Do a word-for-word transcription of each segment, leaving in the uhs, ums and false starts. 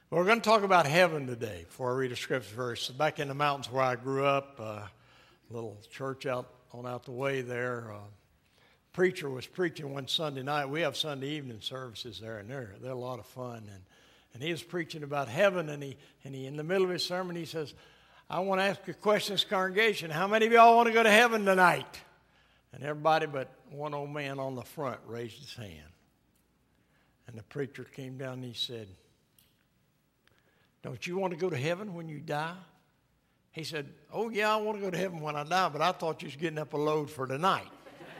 Well, we're going to talk about heaven today before I read a scripture verse. Back in the mountains where I grew up, a uh, little church out on out the way there, uh, preacher was preaching one Sunday night. We have Sunday evening services there, and they're, they're a lot of fun. And, and he was preaching about heaven, and he, and he, in the middle of his sermon, he says, I want to ask a question to this congregation. How many of y'all want to go to heaven tonight? And everybody but one old man on the front raised his hand. And the preacher came down and he said, don't you want to go to heaven when you die? He said, oh, yeah, I want to go to heaven when I die, but I thought you was getting up a load for tonight.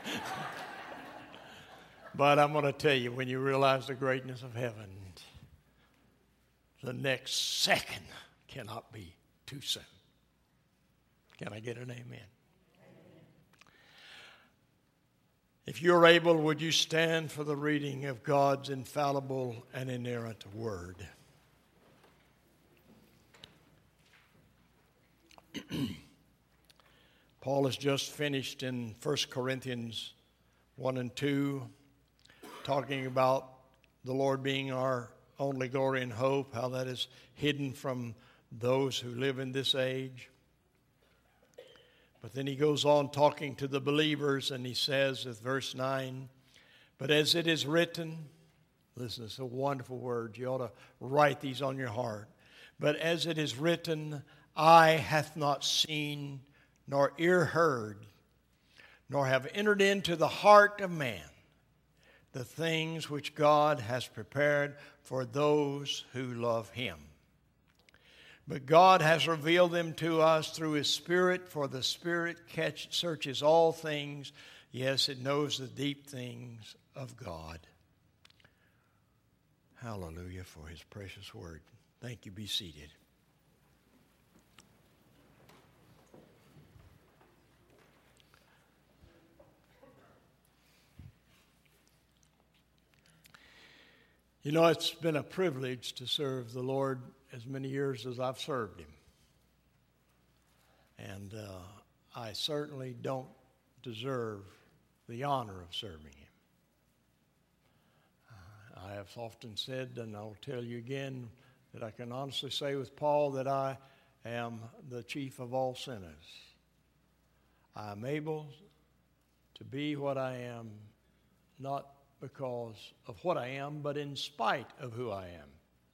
But I'm going to tell you, when you realize the greatness of heaven, the next second cannot be too soon. Can I get an amen? Amen. If you're able, would you stand for the reading of God's infallible and inerrant word? Paul has just finished in First Corinthians one and two, talking about the Lord being our only glory and hope, how that is hidden from those who live in this age. But then he goes on talking to the believers, and he says at verse nine, but as it is written, listen, it's a wonderful word. You ought to write these on your heart. But as it is written, eye hath not seen, nor ear heard, nor have entered into the heart of man the things which God has prepared for those who love him. But God has revealed them to us through his Spirit, for the Spirit catch, searches all things. Yes, it knows the deep things of God. Hallelujah for his precious word. Thank you. Be seated. You know, it's been a privilege to serve the Lord as many years as I've served him. And uh, I certainly don't deserve the honor of serving him. Uh, I have often said, and I'll tell you again, that I can honestly say with Paul that I am the chief of all sinners. I am able to be what I am, not because of what I am, but in spite of who I am.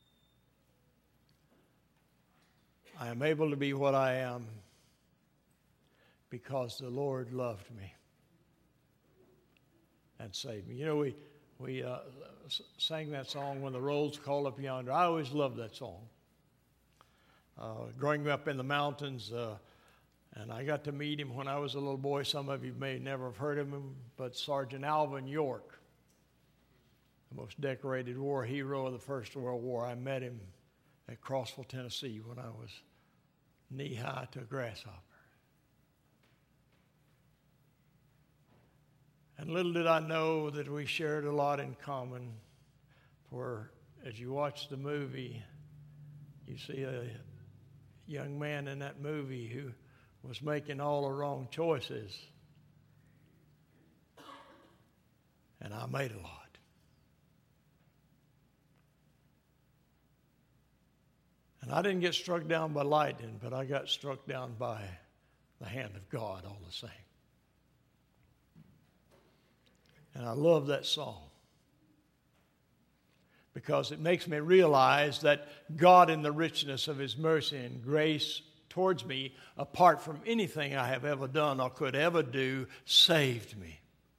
I am able to be what I am because the Lord loved me and saved me. You know, we we uh, sang that song, When the Rolls Call Up Yonder. I always loved that song. Uh, growing up in the mountains, uh, and I got to meet him when I was a little boy. Some of you may never have heard of him, but Sergeant Alvin York, the most decorated war hero of the First World War. I met him at Crossville, Tennessee, when I was knee-high to a grasshopper. And little did I know that we shared a lot in common, for as you watch the movie, you see a young man in that movie who was making all the wrong choices, and I made a lot. And I didn't get struck down by lightning, but I got struck down by the hand of God all the same. And I love that song because it makes me realize that God, in the richness of his mercy and grace towards me, apart from anything I have ever done or could ever do, saved me.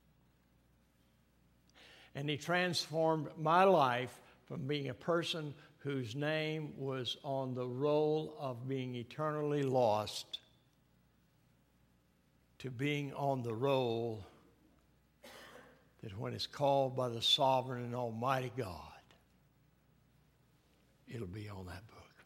And he transformed my life from being a person whose name was on the roll of being eternally lost to being on the roll that when it's called by the sovereign and almighty God, it'll be on that book.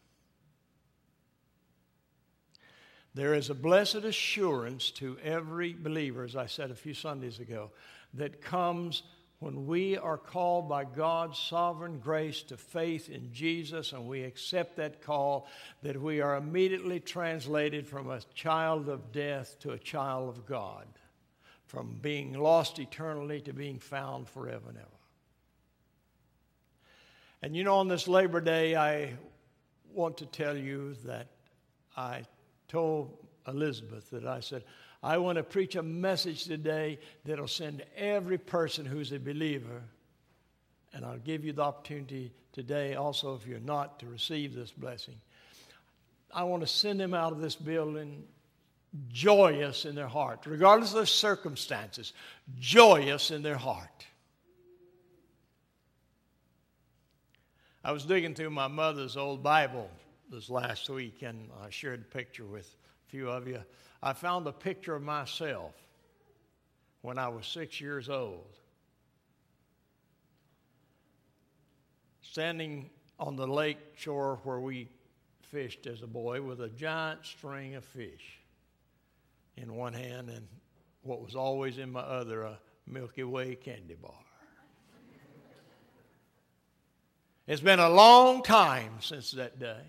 There is a blessed assurance to every believer, as I said a few Sundays ago, that comes when we are called by God's sovereign grace to faith in Jesus, and we accept that call, that we are immediately translated from a child of death to a child of God, from being lost eternally to being found forever and ever. And you know, on this Labor Day, I want to tell you that I told Elizabeth that I said, I want to preach a message today that'll send every person who's a believer, and I'll give you the opportunity today also, if you're not, to receive this blessing. I want to send them out of this building joyous in their heart, regardless of their circumstances, joyous in their heart. I was digging through my mother's old Bible this last week, and I shared a picture with a few of you. I found a picture of myself when I was six years old, standing on the lake shore where we fished as a boy with a giant string of fish in one hand and what was always in my other, a Milky Way candy bar. It's been a long time since that day.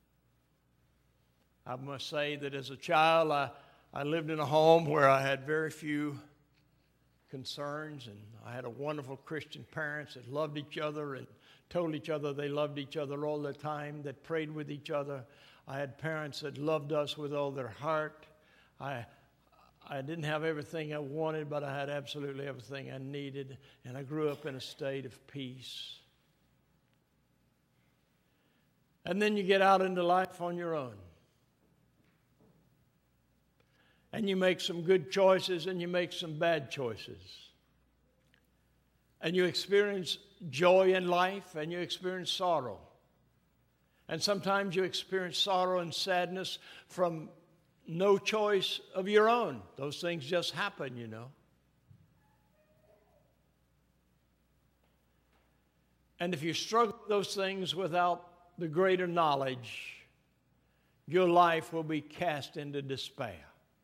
I must say that as a child, I, I lived in a home where I had very few concerns, and I had a wonderful Christian parents that loved each other and told each other they loved each other all the time, that prayed with each other. I had parents that loved us with all their heart. I I didn't have everything I wanted, but I had absolutely everything I needed, and I grew up in a state of peace. And then you get out into life on your own. And you make some good choices and you make some bad choices. And you experience joy in life and you experience sorrow. And sometimes you experience sorrow and sadness from no choice of your own. Those things just happen, you know. And if you struggle with those things without the greater knowledge, your life will be cast into despair.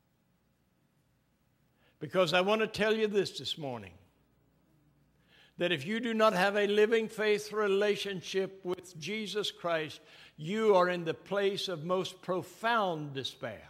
Because I want to tell you this this morning, that if you do not have a living faith relationship with Jesus Christ, you are in the place of most profound despair.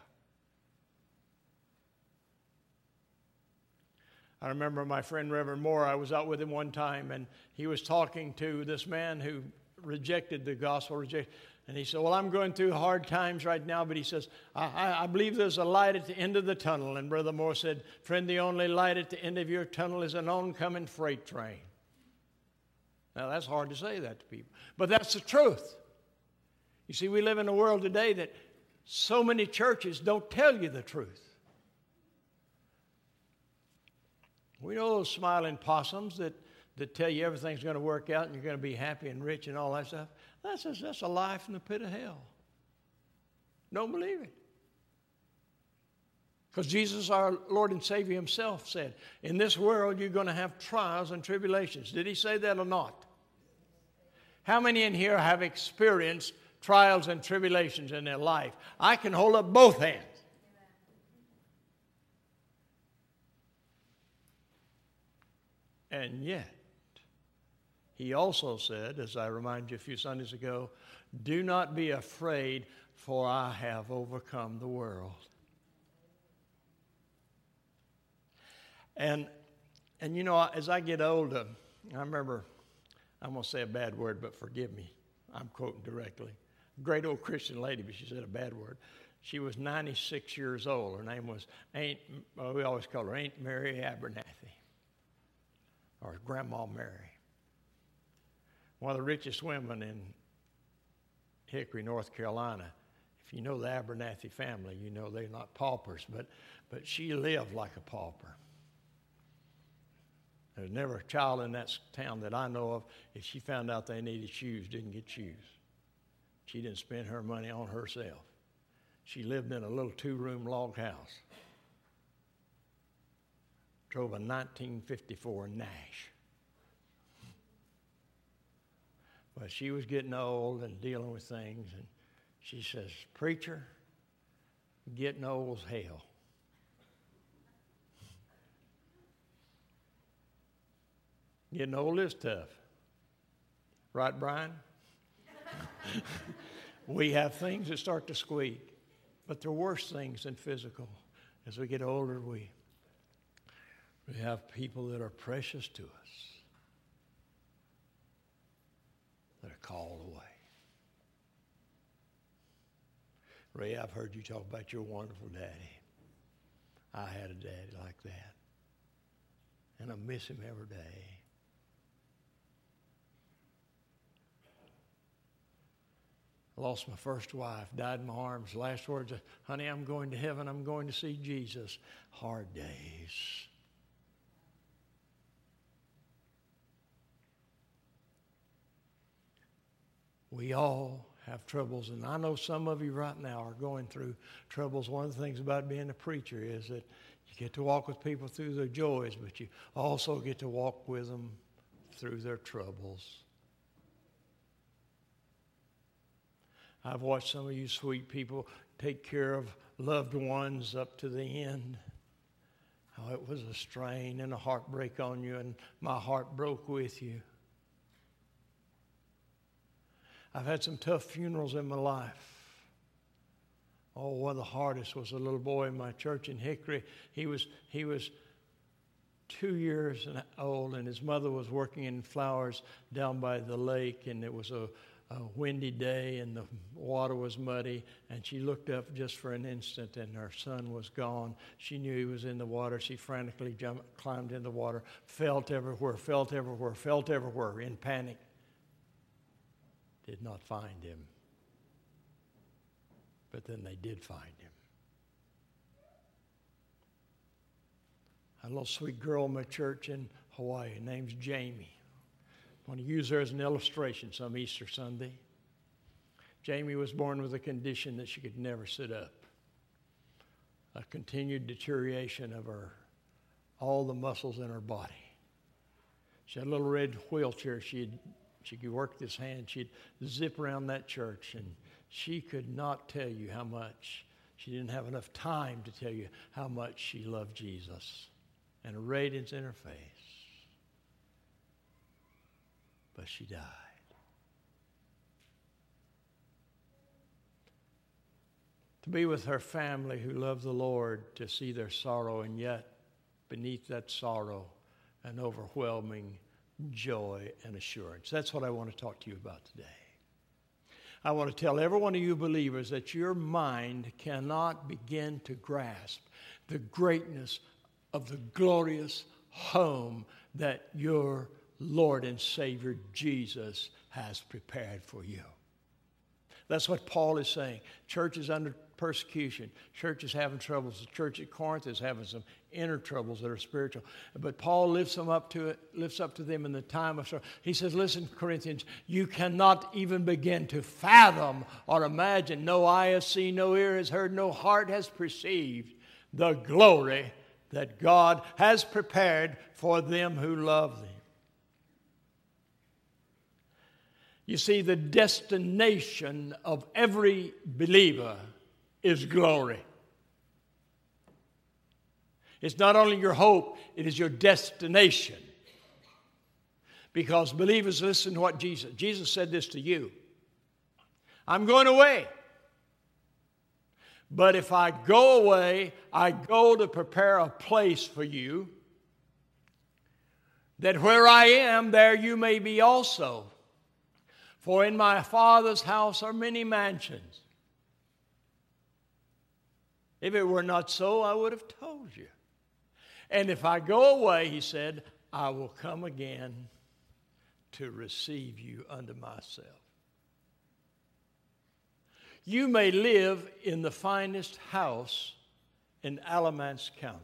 I remember my friend Reverend Moore, I was out with him one time, and he was talking to this man who rejected the gospel, reject, and he said, well, I'm going through hard times right now, but he says, I, I, I believe there's a light at the end of the tunnel. And Brother Moore said, friend, the only light at the end of your tunnel is an oncoming freight train. Now, that's hard to say that to people, but that's the truth. You see, we live in a world today that so many churches don't tell you the truth. We know those smiling possums that, that tell you everything's going to work out and you're going to be happy and rich and all that stuff. That's a, that's a lie from the pit of hell. Don't believe it. Because Jesus, our Lord and Savior himself said, in this world you're going to have trials and tribulations. Did he say that or not? How many in here have experienced trials and tribulations in their life? I can hold up both hands. And yet, he also said, as I reminded you a few Sundays ago, do not be afraid, for I have overcome the world. And, and you know, as I get older, I remember, I'm going to say a bad word, but forgive me. I'm quoting directly. Great old Christian lady, but she said a bad word. She was ninety-six years old. Her name was Aunt, well, we always call her Aunt Mary Abernathy, or Grandma Mary. One of the richest women in Hickory, North Carolina. If you know the Abernathy family, you know they're not paupers, but, but she lived like a pauper. There's never a child in that town that I know of, if she found out they needed shoes, didn't get shoes. She didn't spend her money on herself. She lived in a little two-room log house. Drove a nineteen fifty-four Nash. But she was getting old and dealing with things, and she says, preacher, getting old's hell. Getting old is tough. Right, Brian? We have things that start to squeak, but they're worse things than physical. As we get older, we, we have people that are precious to us that are called away. Ray, I've heard you talk about your wonderful daddy. I had a daddy like that. And I miss him every day. I lost my first wife, died in my arms. Last words, honey, I'm going to heaven. I'm going to see Jesus. Hard days. We all have troubles, and I know some of you right now are going through troubles. One of the things about being a preacher is that you get to walk with people through their joys, but you also get to walk with them through their troubles. I've watched some of you sweet people take care of loved ones up to the end. Oh, it was a strain and a heartbreak on you, and my heart broke with you. I've had some tough funerals in my life. Oh, one of the hardest was a little boy in my church in Hickory. He was he was two years old, and his mother was working in flowers down by the lake, and it was a, a windy day, and the water was muddy, and she looked up just for an instant, and her son was gone. She knew he was in the water. She frantically jumped, climbed in the water, felt everywhere, felt everywhere, felt everywhere in panic. Did not find him. But then they did find him. I had a little sweet girl in my church in Hawaii. Her name's Jamie. I want to use her as an illustration some Easter Sunday. Jamie was born with a condition that she could never sit up. A continued deterioration of her, all the muscles in her body. She had a little red wheelchair. She had She could work this hand. She'd zip around that church, and she could not tell you how much. She didn't have enough time to tell you how much she loved Jesus, and a radiance in her face. But she died. To be with her family who loved the Lord, to see their sorrow, and yet beneath that sorrow, an overwhelming joy and assurance. That's what I want to talk to you about today. I want to tell every one of you believers that your mind cannot begin to grasp the greatness of the glorious home that your Lord and Savior Jesus has prepared for you. That's what Paul is saying. Church is under persecution. Church is having troubles. The church at Corinth is having some inner troubles that are spiritual. But Paul lifts them up to it, lifts up to them in the time of sorrow. He says, listen, Corinthians, you cannot even begin to fathom or imagine. No eye has seen, no ear has heard, no heart has perceived the glory that God has prepared for them who love Him. You see, the destination of every believer is glory. It's not only your hope, it is your destination. Because believers, listen to what Jesus, Jesus said this to you. I'm going away. But if I go away, I go to prepare a place for you, that where I am, there you may be also. For in my Father's house are many mansions. If it were not so, I would have told you. And if I go away, he said, I will come again to receive you unto myself. You may live in the finest house in Alamance County,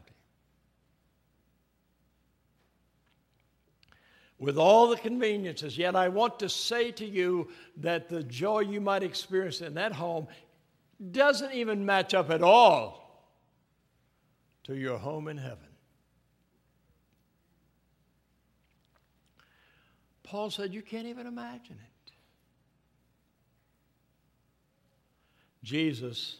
with all the conveniences, yet I want to say to you that the joy you might experience in that home doesn't even match up at all to your home in heaven. Paul said you can't even imagine it. Jesus,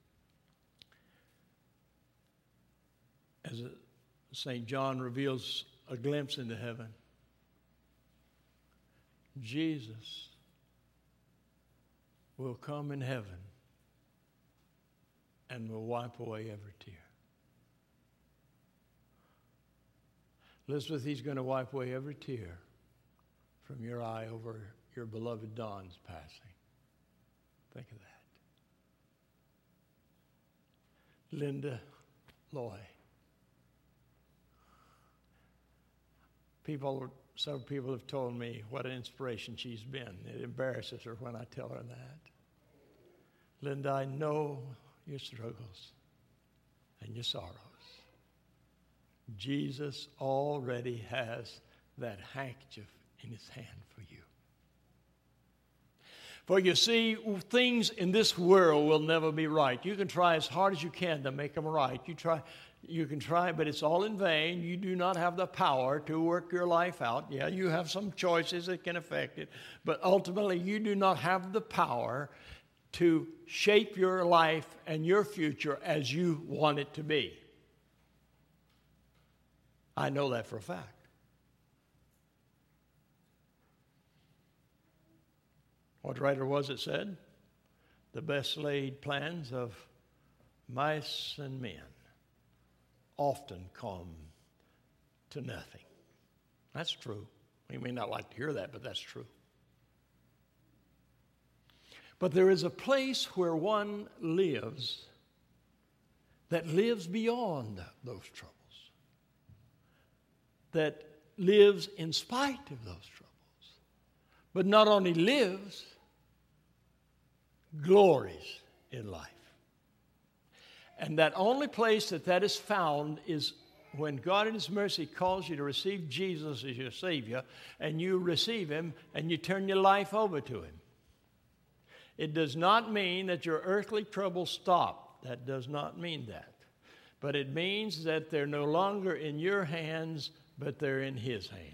as Saint John reveals a glimpse into heaven, Jesus will come in heaven and will wipe away every tear. Elizabeth, he's going to wipe away every tear from your eye over your beloved Don's passing. Think of that. Linda Loy. People, several people have told me what an inspiration she's been. It embarrasses her when I tell her that. Linda, I know your struggles and your sorrows. Jesus already has that handkerchief in his hand for you. For you see, things in this world will never be right. You can try as hard as you can to make them right. You try, you can try, but it's all in vain. You do not have the power to work your life out. Yeah, you have some choices that can affect it, but ultimately you do not have the power to shape your life and your future as you want it to be. I know that for a fact. What writer was it said? The best laid plans of mice and men often come to nothing. That's true. We may not like to hear that, but that's true. But there is a place where one lives that lives beyond those troubles, that lives in spite of those troubles, but not only lives, glories in life. And that only place that that is found is when God in his mercy calls you to receive Jesus as your Savior, and you receive him and you turn your life over to him. It does not mean that your earthly troubles stop. That does not mean that. But it means that they're no longer in your hands, but they're in his hands.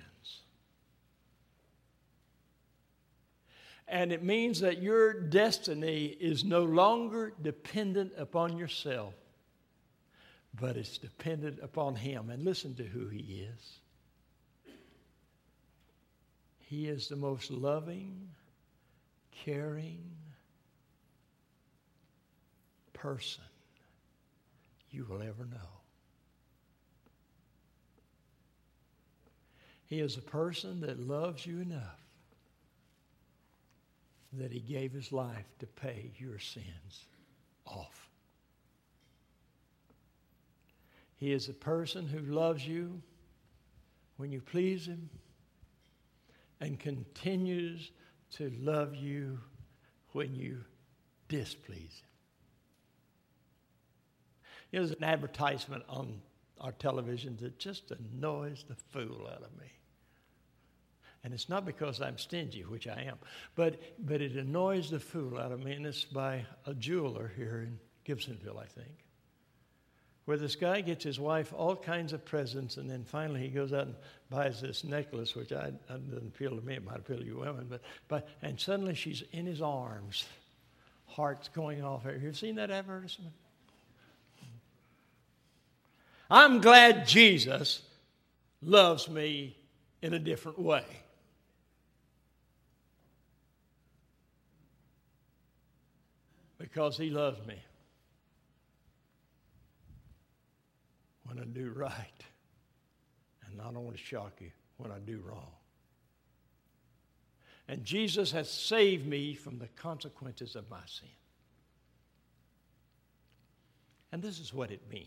And it means that your destiny is no longer dependent upon yourself, but it's dependent upon him. And listen to who he is. He is the most loving, caring person you will ever know. He is a person that loves you enough that he gave his life to pay your sins off. He is a person who loves you when you please him and continues to love you when you displease him. You know, there's an advertisement on our television that just annoys the fool out of me. And it's not because I'm stingy, which I am, but but it annoys the fool out of me, and it's by a jeweler here in Gibsonville, I think, where this guy gets his wife all kinds of presents, and then finally he goes out and buys this necklace, which I, I doesn't appeal to me, it might appeal to you women, but, but and suddenly she's in his arms, heart's going off. Have you seen that advertisement? I'm glad Jesus loves me in a different way. Because he loves me when I do right, and not only shock you when I do wrong. And Jesus has saved me from the consequences of my sin. And this is what it means.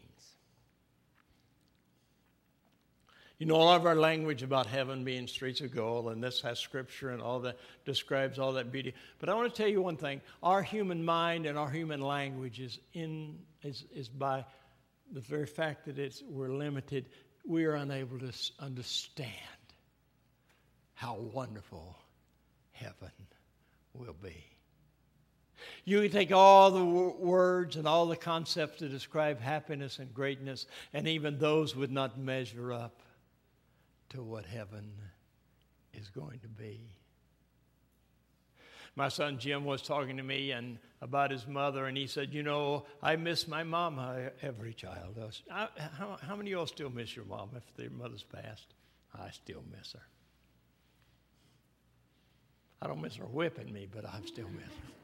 You know, all of our language about heaven being streets of gold, and this has scripture and all that describes all that beauty. But I want to tell you one thing. Our human mind and our human language is in is, is by the very fact that it's we're limited, we are unable to understand how wonderful heaven will be. You can take all the w- words and all the concepts to describe happiness and greatness, and even those would not measure up to what heaven is going to be. My son Jim was talking to me and about his mother, and he said, you know, I miss my mom. Every child does. I, how, how many of y'all still miss your mom if their mother's passed? I still miss her. I don't miss her whipping me, but I still miss her.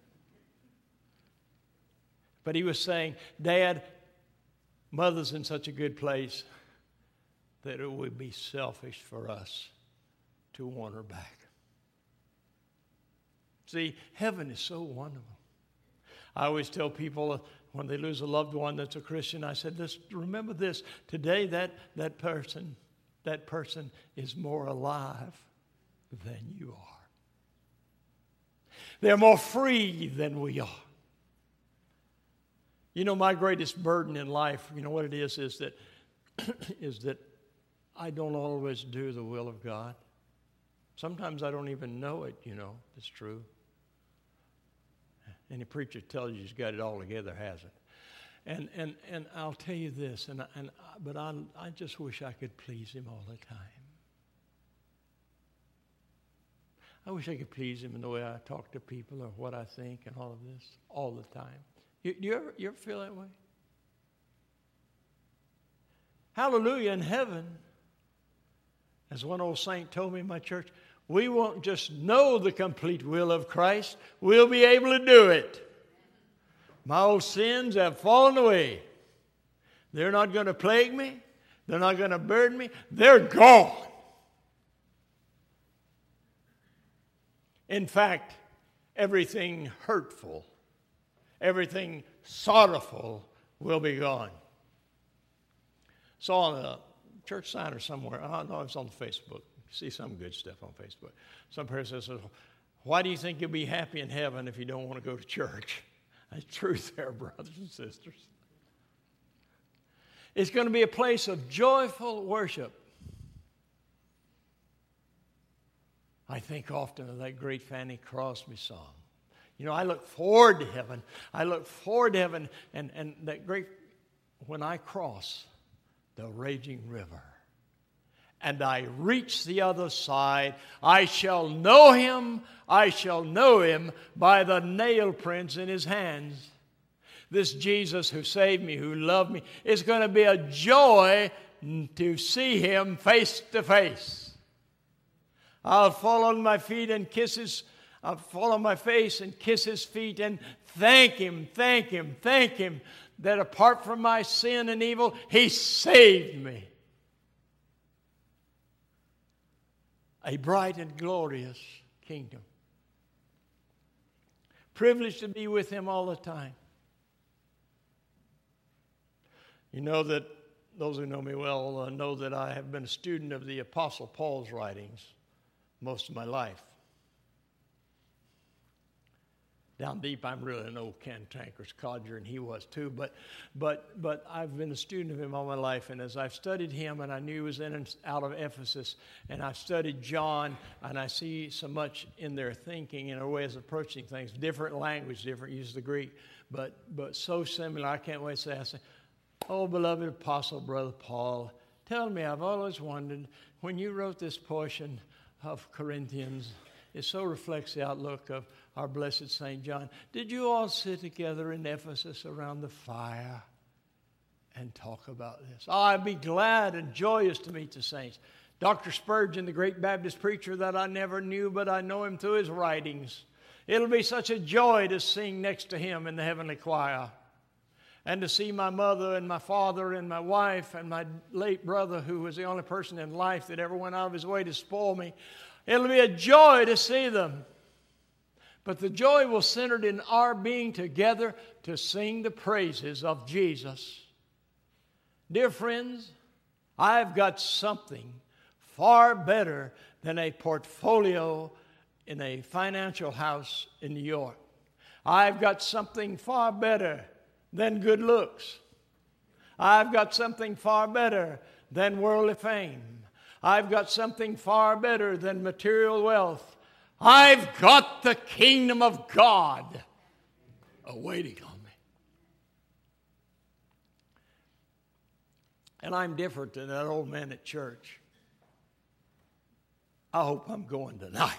But he was saying, Dad, Mother's in such a good place that it would be selfish for us to want her back. See, heaven is so wonderful. I always tell people when they lose a loved one that's a Christian, I said, "Let's remember this. Today that, that person, that person is more alive than you are. They're more free than we are." You know, my greatest burden in life, you know what it is, is that is that I don't always do the will of God. Sometimes I don't even know it, you know. It's true. Any preacher tells you he's got it all together hasn't. And and and I'll tell you this, and and but I I just wish I could please him all the time. I wish I could please him in the way I talk to people or what I think and all of this all the time. You, you ever you ever feel that way? Hallelujah, in heaven, as one old saint told me in my church, we won't just know the complete will of Christ, we'll be able to do it. My old sins have fallen away. They're not going to plague me. They're not going to burden me. They're gone. In fact, everything hurtful, everything sorrowful will be gone. Saw on a church sign or somewhere, I don't know, it's on Facebook. You see some good stuff on Facebook. Some person says, "Why do you think you'll be happy in heaven if you don't want to go to church?" That's truth there, brothers and sisters. It's going to be a place of joyful worship. I think often of that great Fanny Crosby song. You know, I look forward to heaven. I look forward to heaven and, and that great, when I cross the raging river and I reach the other side, I shall know him, I shall know him by the nail prints in his hands. This Jesus who saved me, who loved me, it's going to be a joy to see him face to face. I'll fall on my feet and kiss his, I'll fall on my face and kiss his feet and thank him, thank him, thank him that apart from my sin and evil, he saved me. A bright and glorious kingdom. Privileged to be with him all the time. You know that those who know me well uh, know that I have been a student of the Apostle Paul's writings most of my life. Down deep, I'm really an old cantankerous codger, and he was too. But, but, but I've been a student of him all my life, and as I've studied him, and I knew he was in and out of Ephesus, and I've studied John, and I see so much in their thinking and their ways of approaching things, different language, different use of the Greek, but but so similar. I can't wait to say, I say, "Oh, beloved apostle, brother Paul, tell me, I've always wondered when you wrote this portion of Corinthians, it so reflects the outlook of our blessed Saint John. Did you all sit together in Ephesus around the fire and talk about this?" Oh, I'd be glad and joyous to meet the saints. Doctor Spurgeon, the great Baptist preacher that I never knew, but I know him through his writings. It'll be such a joy to sing next to him in the heavenly choir. And to see my mother and my father and my wife and my late brother, who was the only person in life that ever went out of his way to spoil me. It'll be a joy to see them. But the joy will center in our being together to sing the praises of Jesus. Dear friends, I've got something far better than a portfolio in a financial house in New York. I've got something far better than good looks. I've got something far better than worldly fame. I've got something far better than material wealth. I've got the kingdom of God awaiting on me. And I'm different than that old man at church. I hope I'm going tonight.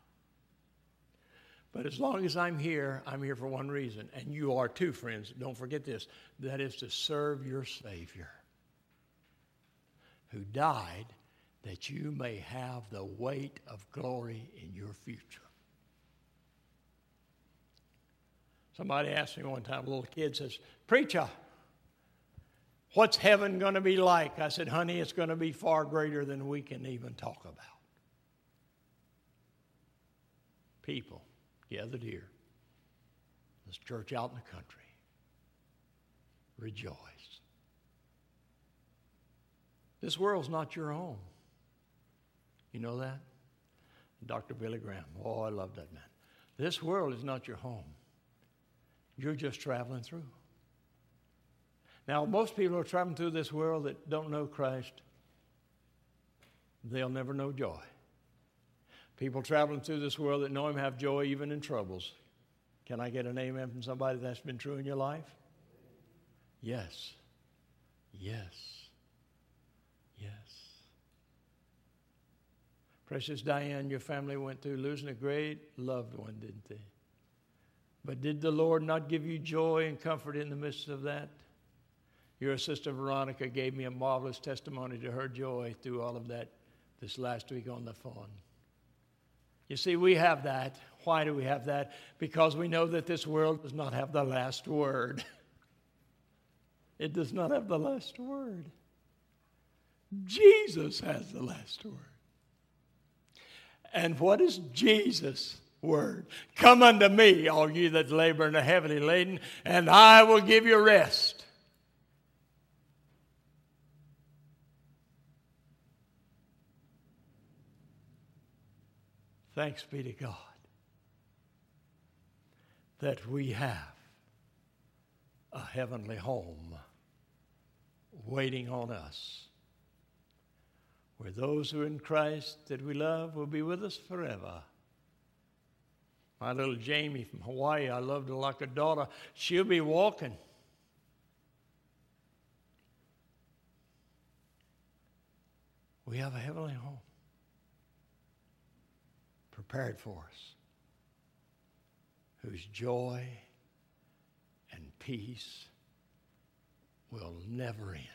But as long as I'm here, I'm here for one reason. And you are too, friends. Don't forget this. That is to serve your Savior, who died that you may have the weight of glory in your future. Somebody asked me one time, a little kid says, "Preacher, what's heaven going to be like?" I said, "Honey, it's going to be far greater than we can even talk about." People gathered here, This church out in the country. Rejoice. This world's not your home. You know that? Doctor Billy Graham. Oh, I love that man. This world is not your home. You're just traveling through. Now, most people who are traveling through this world that don't know Christ, they'll never know joy. People traveling through this world that know Him have joy even in troubles. Can I get an amen from somebody that's been true in your life? Yes. Yes. Yes. Precious Diane, your family went through losing a great loved one, didn't they? But did the Lord not give you joy and comfort in the midst of that? Your sister Veronica gave me a marvelous testimony to her joy through all of that this last week on the phone. You see, we have that. Why do we have that? Because we know that this world does not have the last word. It does not have the last word. Jesus has the last word. And what is Jesus' word? Come unto me, all ye that labor and are heavily laden, and I will give you rest. Thanks be to God that we have a heavenly home waiting on us, where those who are in Christ that we love will be with us forever. My little Jamie from Hawaii, I loved her like a daughter. She'll be walking. We have a heavenly home prepared for us, whose joy and peace will never end.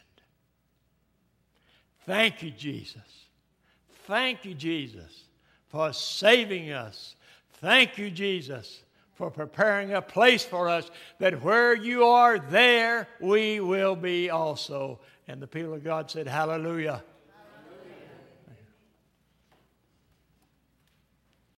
Thank you, Jesus. Thank you, Jesus, for saving us. Thank you, Jesus, for preparing a place for us, that where you are, there we will be also. And the people of God said, hallelujah.